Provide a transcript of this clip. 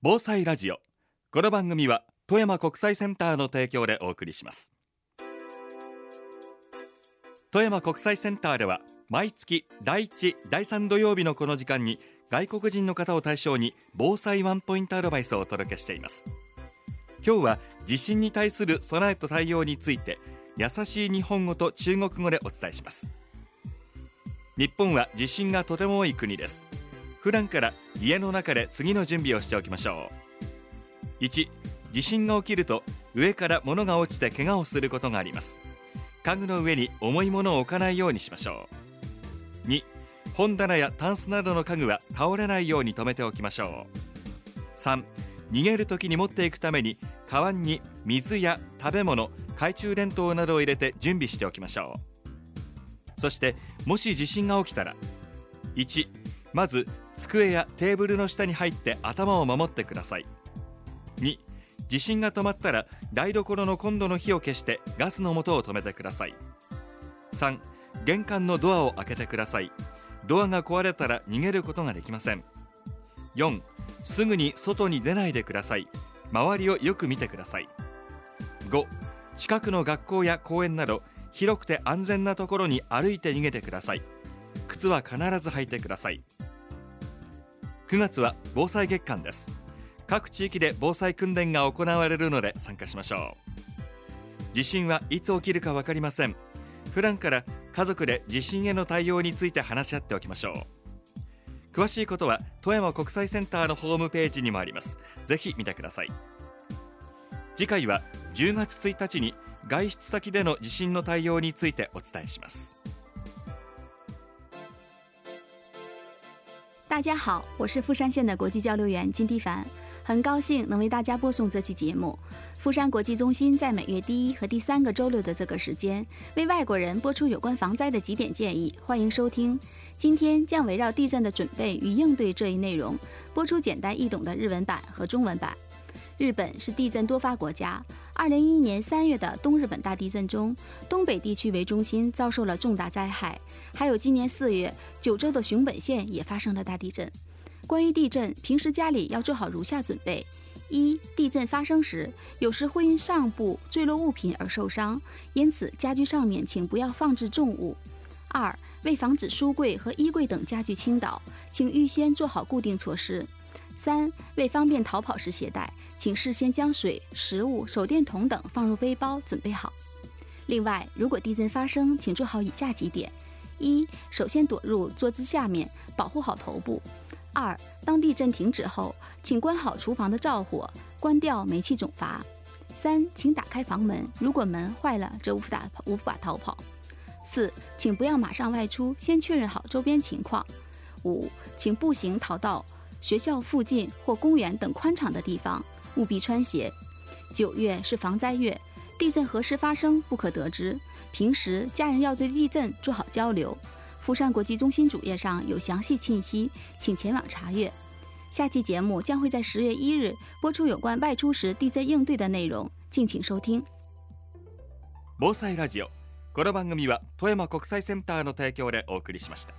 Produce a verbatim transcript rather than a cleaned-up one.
防災ラジオ。この番組は富山国際センターの提供でお送りします。富山国際センターでは毎月だいいち、だいさん土曜日のこの時間に外国人の方を対象に防災ワンポイントアドバイスをお届けしています。今日は地震に対する備えと対応について優しい日本語と中国語でお伝えします。日本は地震がとても多い国です。普段から家の中で次の準備をしておきましょう。いち、地震が起きると上から物が落ちて怪我をすることがあります。家具の上に重いものを置かないようにしましょう。に、本棚やタンスなどの家具は倒れないように留めておきましょう。さん、逃げるときに持っていくためにカバンに水や食べ物、懐中電灯などを入れて準備しておきましょう。そしてもし地震が起きたら、いち、まず机やテーブルの下に入って頭を守ってください。に、地震が止まったら台所のコンロの火を消してガスの元を止めてください。さん、玄関のドアを開けてください。ドアが壊れたら逃げることができません。よん、すぐに外に出ないでください。周りをよく見てください。ご、近くの学校や公園など広くて安全なところに歩いて逃げてください。靴は必ず履いてください。くがつは防災月間です。各地域で防災訓練が行われるので参加しましょう。地震はいつ起きるか分かりません。普段から家族で地震への対応について話し合っておきましょう。詳しいことは富山国際センターのホームページにもあります。ぜひ見てください。次回はじゅうがつついたちに外出先での地震の対応についてお伝えします。 大家好，我是富山县的国际交流员金蒂凡，很高兴能为大家播送这期节目。富山国际中心在每月第一和第三个周六的这个时间，为外国人播出有关防灾的几点建议，欢迎收听。今天将围绕地震的准备与应对这一内容，播出简单易懂的日文版和中文版。日本是地震多发国家。二零一一年三月的东日本大地震中，东北地区为中心遭受了重大灾害。还有今年四月，九州的熊本县也发生了大地震。关于地震，平时家里要做好如下准备：一、地震发生时，有时会因上部坠落物品而受伤，因此家居上面请不要放置重物。二、为防止书柜和衣柜等家具倾倒，请预先做好固定措施。三、为方便逃跑时携带，请事先将水、食物、手电筒等放入背包准备好。另外，如果地震发生，请做好以下几点：一、首先躲入桌子下面，保护好头部；二、当地震停止后，请关好厨房的灶火，关掉煤气总阀；三、请打开房门，如果门坏了，则无法无法逃跑；四、请不要马上外出，先确认好周边情况；五、请步行逃到学校附近或公园等宽敞的地方，务必穿鞋。九月是防灾月，地震何时发生不可得知，平时家人要对地震做好交流。富山国际中心主页上有详细信息，请前往查阅。下期节目将会在十月一日播出有关外出时地震应对的内容，敬请收听。 防災ラジオ。この番組は富山国際センターの提供でお送りしました。